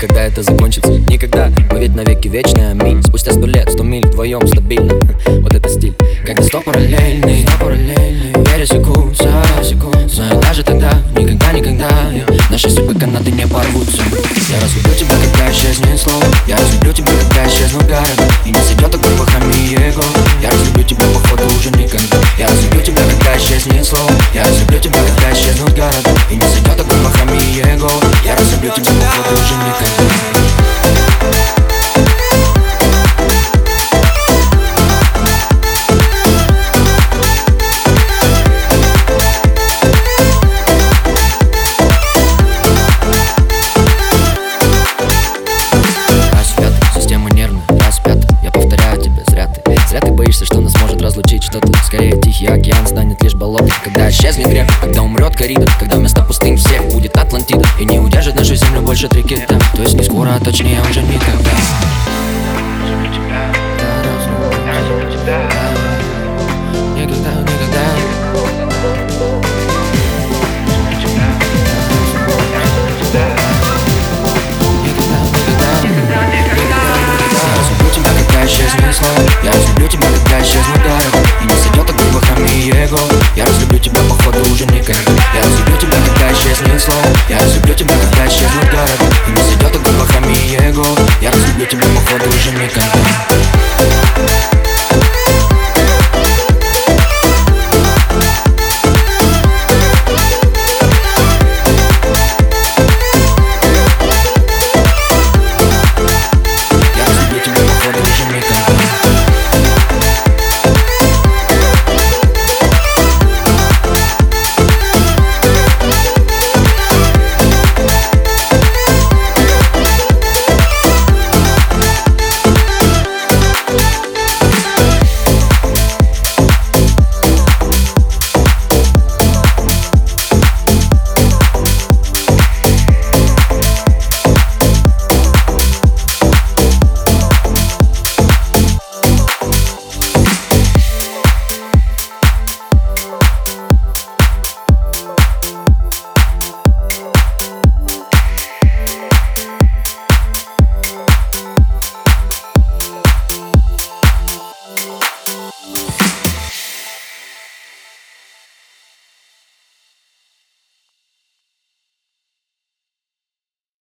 когда это закончится. Никогда, мы ведь навеки вечные, аминь. Спустя 100 лет, 100 миль вдвоем стабильно. Вот это стиль, когда 100 параллельный, пересекутся. Знаю, даже тогда, никогда наши судьбы канаты не порвутся. Я разлюблю тебя, когда исчезнет слово. Я разлюблю тебя, когда исчезнут города и не сойдет огонь по храме его. Я разлюблю тебя, походу, уже никогда. Я разлюблю тебя, когда исчезнет слово. Я разлюблю тебя, когда исчезнут города и не сойдет огонь по храме его. Я разлюблю тебя, походу, уже никогда. Зря ты боишься, что нас может разлучить что-то. Скорее тихий океан станет лишь болотом. Когда исчезнет грех, когда умрет коррида, когда вместо пустынь всех будет Атлантида и не удержит нашу землю больше 3 кита. То есть не скоро, а точнее уже никогда. Я разлюблю тебя, когда исчезнут города и не сойдет огонь во храме его. Я разлюблю тебя, походу, уже никогда. Я разлюблю тебя, когда исчезнет слово. Я разлюблю тебя, когда исчезнут города и не сойдет огонь во храме его. Я разлюблю тебя, походу, уже никогда.